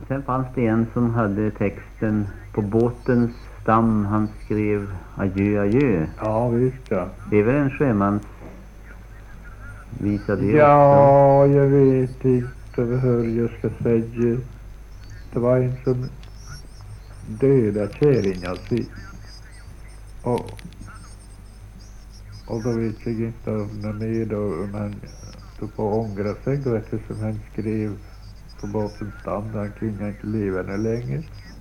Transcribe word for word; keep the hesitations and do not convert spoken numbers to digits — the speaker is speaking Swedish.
Sen fanns det en som hade texten på båtens stam. Han skrev adjö, adjö. Ja, visst ja. Det är väl en sjömans visa det Ja, också. Jag vet inte hur jag ska säga. Det var en som döda kärringar sig. Och, och då vet jag inte om den är då, om han stod på ångra sig, vet du, som han skrev på båtens stam. Han kunde inte leva nu längre.